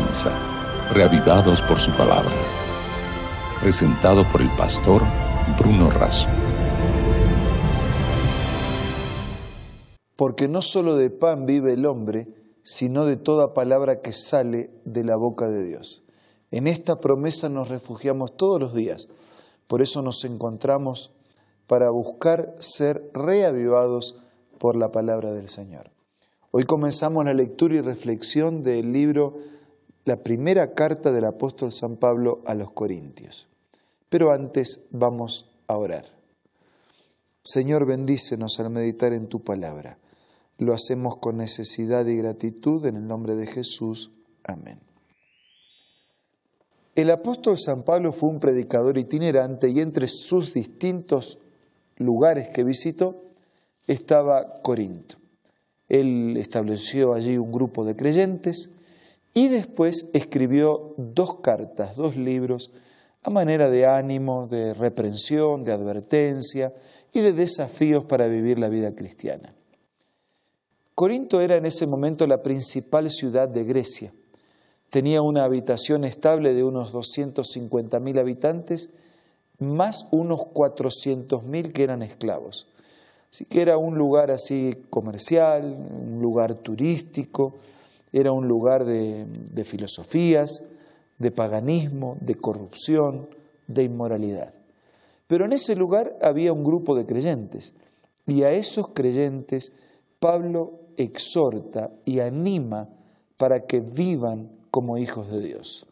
comienza, Reavivados por su palabra. Presentado por el pastor Bruno Razo. Porque no solo de pan vive el hombre, sino de toda palabra que sale de la boca de Dios. En esta promesa nos refugiamos todos los días. Por eso nos encontramos para buscar ser reavivados por la palabra del Señor. Hoy comenzamos la lectura y reflexión del libro, la primera carta del apóstol San Pablo a los Corintios. Pero antes vamos a orar. Señor, bendícenos al meditar en tu palabra. Lo hacemos con necesidad y gratitud en el nombre de Jesús. Amén. El apóstol San Pablo fue un predicador itinerante y entre sus distintos lugares que visitó estaba Corinto. Él estableció allí un grupo de creyentes y después escribió 2 cartas, 2 libros, a manera de ánimo, de reprensión, de advertencia y de desafíos para vivir la vida cristiana. Corinto era en ese momento la principal ciudad de Grecia. Tenía una habitación estable de unos 250.000 habitantes, más unos 400.000 que eran esclavos. Así que era un lugar así comercial, un lugar turístico, era un lugar de filosofías, de paganismo, de corrupción, de inmoralidad. Pero en ese lugar había un grupo de creyentes y a esos creyentes Pablo exhorta y anima para que vivan como hijos de Dios.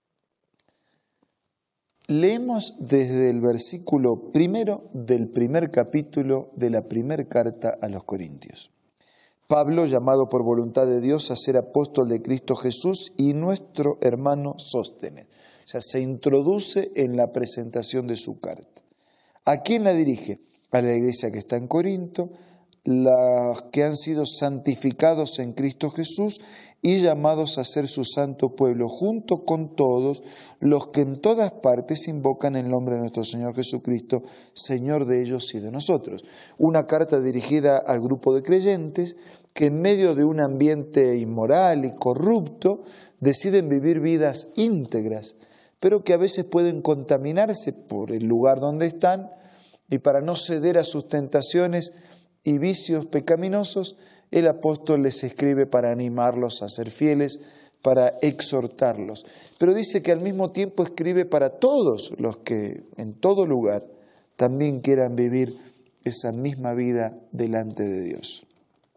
Leemos desde el versículo 1 del primer capítulo de la primera carta a los Corintios. Pablo, llamado por voluntad de Dios a ser apóstol de Cristo Jesús, y nuestro hermano Sóstenes. O sea, se introduce en la presentación de su carta. ¿A quién la dirige? A la iglesia que está en Corinto, los que han sido santificados en Cristo Jesús y llamados a ser su santo pueblo, junto con todos los que en todas partes invocan el nombre de nuestro Señor Jesucristo, Señor de ellos y de nosotros. Una carta dirigida al grupo de creyentes que en medio de un ambiente inmoral y corrupto deciden vivir vidas íntegras, pero que a veces pueden contaminarse por el lugar donde están y para no ceder a sus tentaciones y vicios pecaminosos, el apóstol les escribe para animarlos a ser fieles, para exhortarlos. Pero dice que al mismo tiempo escribe para todos los que en todo lugar también quieran vivir esa misma vida delante de Dios.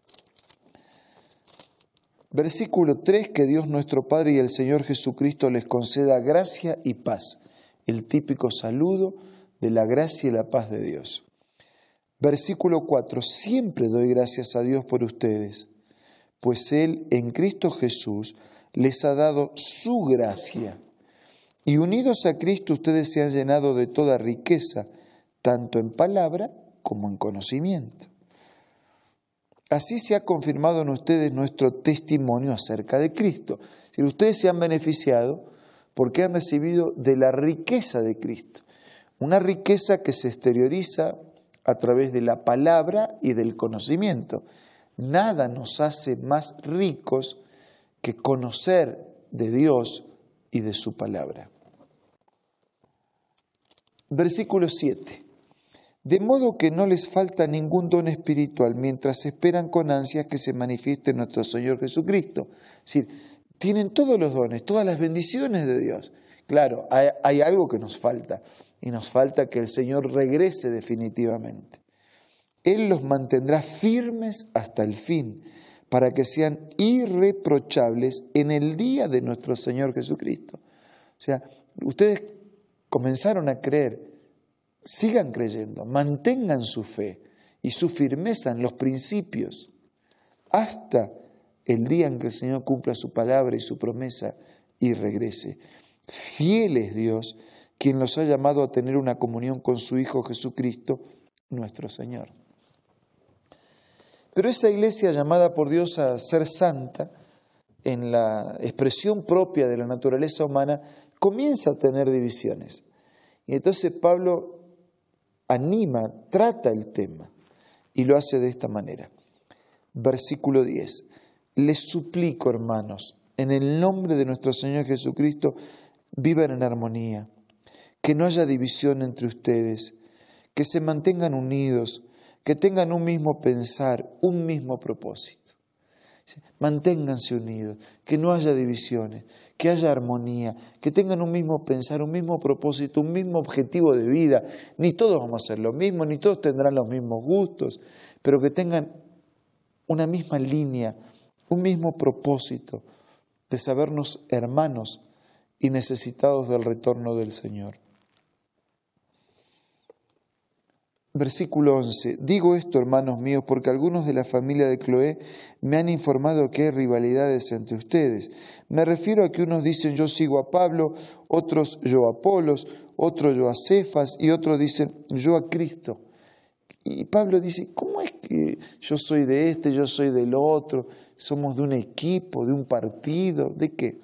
Versículo 3, que Dios nuestro Padre y el Señor Jesucristo les conceda gracia y paz. El típico saludo de la gracia y la paz de Dios. Versículo 4, siempre doy gracias a Dios por ustedes, pues Él en Cristo Jesús les ha dado su gracia. Y unidos a Cristo ustedes se han llenado de toda riqueza, tanto en palabra como en conocimiento. Así se ha confirmado en ustedes nuestro testimonio acerca de Cristo. Si ustedes se han beneficiado porque han recibido de la riqueza de Cristo, una riqueza que se exterioriza a través de la palabra y del conocimiento. Nada nos hace más ricos que conocer de Dios y de su palabra. Versículo 7. De modo que no les falta ningún don espiritual mientras esperan con ansias que se manifieste nuestro Señor Jesucristo. Es decir, tienen todos los dones, todas las bendiciones de Dios. Claro, hay algo que nos falta. Y nos falta que el Señor regrese definitivamente. Él los mantendrá firmes hasta el fin, para que sean irreprochables en el día de nuestro Señor Jesucristo. O sea, ustedes comenzaron a creer, sigan creyendo, mantengan su fe y su firmeza en los principios, hasta el día en que el Señor cumpla su palabra y su promesa y regrese. Fiel es Dios, quien los ha llamado a tener una comunión con su Hijo Jesucristo, nuestro Señor. Pero esa iglesia llamada por Dios a ser santa, en la expresión propia de la naturaleza humana, comienza a tener divisiones. Y entonces Pablo anima, trata el tema, y lo hace de esta manera. Versículo 10. Les suplico, hermanos, en el nombre de nuestro Señor Jesucristo, vivan en armonía, que no haya división entre ustedes, que se mantengan unidos, que tengan un mismo pensar, un mismo propósito. Manténganse unidos, que no haya divisiones, que haya armonía, que tengan un mismo pensar, un mismo propósito, un mismo objetivo de vida. Ni todos vamos a hacer lo mismo, ni todos tendrán los mismos gustos, pero que tengan una misma línea, un mismo propósito de sabernos hermanos y necesitados del retorno del Señor. Versículo 11. Digo esto, hermanos míos, porque algunos de la familia de Cloé me han informado que hay rivalidades entre ustedes. Me refiero a que unos dicen yo sigo a Pablo, otros yo a Apolos, otros yo a Cefas y otros dicen yo a Cristo. Y Pablo dice, ¿cómo es que yo soy de este, yo soy del otro? Somos de un equipo, de un partido, ¿de qué?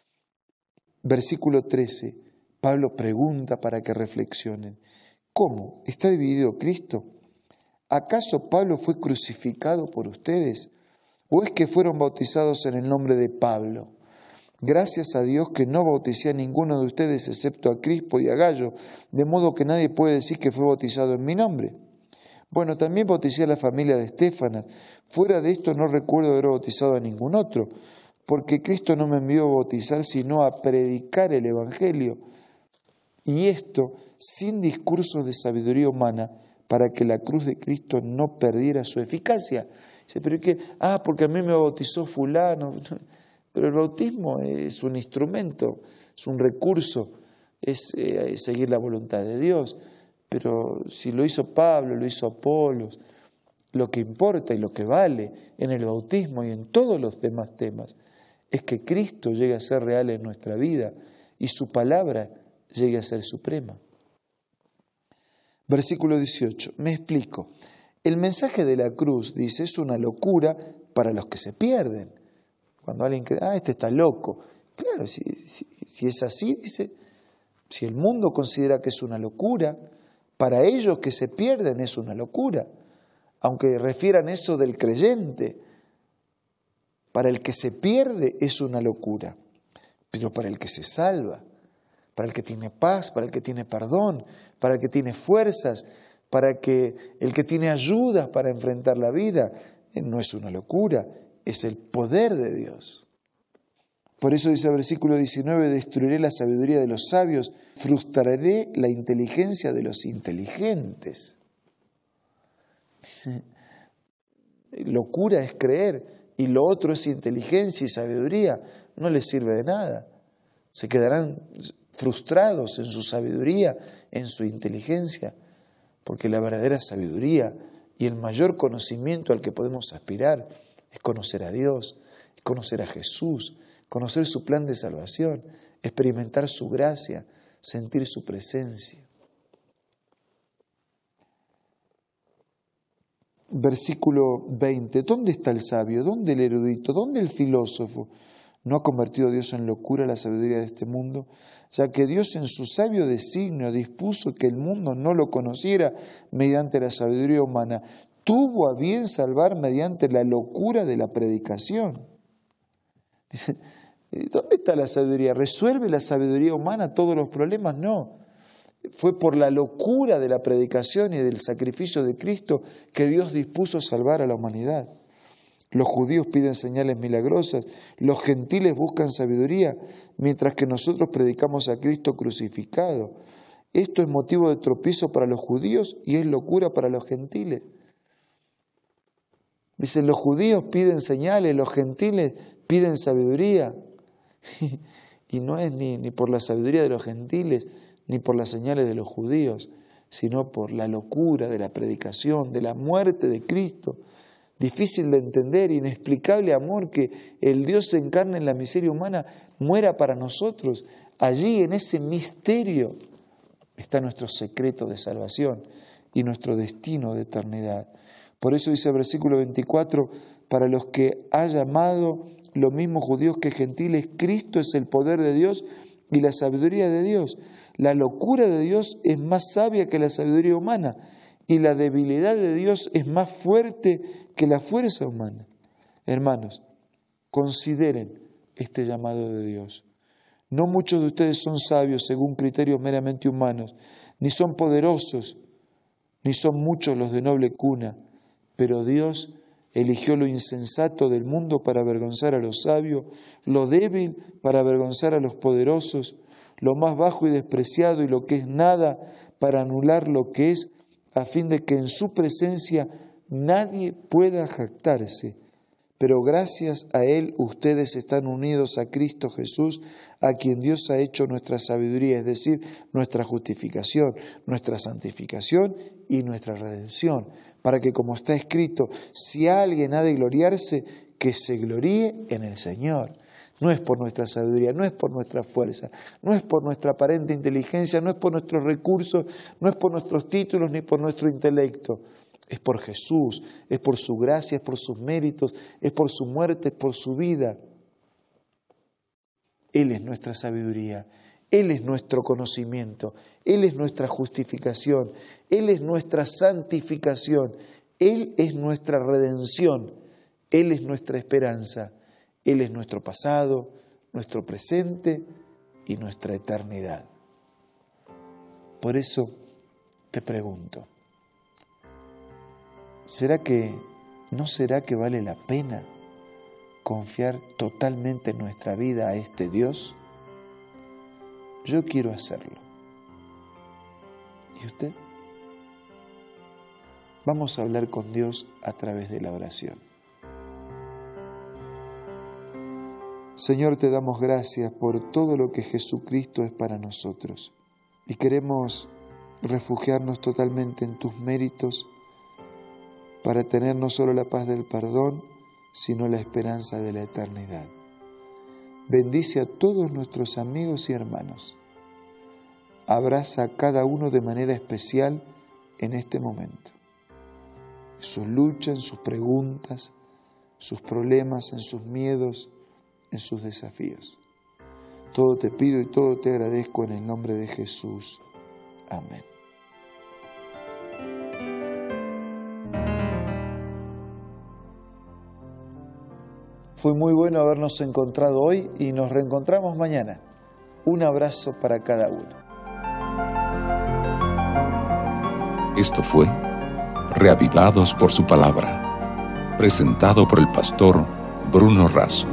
Versículo 13. Pablo pregunta para que reflexionen. ¿Cómo? ¿Está dividido Cristo? ¿Acaso Pablo fue crucificado por ustedes? ¿O es que fueron bautizados en el nombre de Pablo? Gracias a Dios que no bauticé a ninguno de ustedes excepto a Crispo y a Gallo, de modo que nadie puede decir que fue bautizado en mi nombre. Bueno, también bauticé a la familia de Estéfanas. Fuera de esto no recuerdo haber bautizado a ningún otro, porque Cristo no me envió a bautizar, sino a predicar el Evangelio. Y esto sin discursos de sabiduría humana, para que la cruz de Cristo no perdiera su eficacia. Dice, pero ¿qué? Porque a mí me bautizó fulano. Pero el bautismo es un instrumento, es un recurso, es seguir la voluntad de Dios. Pero si lo hizo Pablo, lo hizo Apolos, lo que importa y lo que vale en el bautismo y en todos los demás temas es que Cristo llegue a ser real en nuestra vida y su palabra llegue a ser suprema. Versículo 18. Me explico. El mensaje de la cruz, dice, es una locura para los que se pierden. Cuando alguien cree, este está loco. Claro, si es así, dice, si el mundo considera que es una locura, para ellos que se pierden es una locura. Aunque refieran eso del creyente, para el que se pierde es una locura. Pero para el que se salva, para el que tiene paz, para el que tiene perdón, para el que tiene fuerzas, para que el que tiene ayudas para enfrentar la vida, no es una locura, es el poder de Dios. Por eso dice el versículo 19, destruiré la sabiduría de los sabios, frustraré la inteligencia de los inteligentes. Dice, locura es creer y lo otro es inteligencia y sabiduría, no les sirve de nada. Se quedarán frustrados en su sabiduría, en su inteligencia, porque la verdadera sabiduría y el mayor conocimiento al que podemos aspirar es conocer a Dios, es conocer a Jesús, conocer su plan de salvación, experimentar su gracia, sentir su presencia. Versículo 20. ¿Dónde está el sabio? ¿Dónde el erudito? ¿Dónde el filósofo? ¿No ha convertido Dios en locura la sabiduría de este mundo? Ya que Dios en su sabio designio dispuso que el mundo no lo conociera mediante la sabiduría humana, tuvo a bien salvar mediante la locura de la predicación. Dice, ¿dónde está la sabiduría? ¿Resuelve la sabiduría humana todos los problemas? No. Fue por la locura de la predicación y del sacrificio de Cristo que Dios dispuso salvar a la humanidad. Los judíos piden señales milagrosas, los gentiles buscan sabiduría, mientras que nosotros predicamos a Cristo crucificado. Esto es motivo de tropiezo para los judíos y es locura para los gentiles. Dicen, los judíos piden señales, los gentiles piden sabiduría. Y no es ni por la sabiduría de los gentiles, ni por las señales de los judíos, sino por la locura de la predicación, de la muerte de Cristo. Difícil de entender, inexplicable amor que el Dios se encarne en la miseria humana, muera para nosotros. Allí, en ese misterio, está nuestro secreto de salvación y nuestro destino de eternidad. Por eso dice el versículo 24, para los que ha llamado los mismos judíos que gentiles, Cristo es el poder de Dios y la sabiduría de Dios. La locura de Dios es más sabia que la sabiduría humana y la debilidad de Dios es más fuerte que la fuerza humana. Hermanos, consideren este llamado de Dios. No muchos de ustedes son sabios según criterios meramente humanos, ni son poderosos, ni son muchos los de noble cuna, pero Dios eligió lo insensato del mundo para avergonzar a los sabios, lo débil para avergonzar a los poderosos, lo más bajo y despreciado y lo que es nada para anular lo que es, a fin de que en su presencia nadie pueda jactarse. Pero gracias a Él ustedes están unidos a Cristo Jesús, a quien Dios ha hecho nuestra sabiduría, es decir, nuestra justificación, nuestra santificación y nuestra redención. Para que, como está escrito, si alguien ha de gloriarse, que se gloríe en el Señor. No es por nuestra sabiduría, no es por nuestra fuerza, no es por nuestra aparente inteligencia, no es por nuestros recursos, no es por nuestros títulos ni por nuestro intelecto. Es por Jesús, es por su gracia, es por sus méritos, es por su muerte, es por su vida. Él es nuestra sabiduría, Él es nuestro conocimiento, Él es nuestra justificación, Él es nuestra santificación, Él es nuestra redención, Él es nuestra esperanza, Él es nuestro pasado, nuestro presente y nuestra eternidad. Por eso te pregunto, ¿no será que vale la pena confiar totalmente nuestra vida a este Dios? Yo quiero hacerlo. ¿Y usted? Vamos a hablar con Dios a través de la oración. Señor, te damos gracias por todo lo que Jesucristo es para nosotros y queremos refugiarnos totalmente en tus méritos para tener no solo la paz del perdón, sino la esperanza de la eternidad. Bendice a todos nuestros amigos y hermanos. Abraza a cada uno de manera especial en este momento. En sus luchas, en sus preguntas, sus problemas, en sus miedos, en sus desafíos. Todo te pido y todo te agradezco en el nombre de Jesús. Amén. Fue muy bueno habernos encontrado hoy y nos reencontramos mañana. Un abrazo para cada uno. Esto fue Reavivados por su palabra, presentado por el pastor Bruno Razo.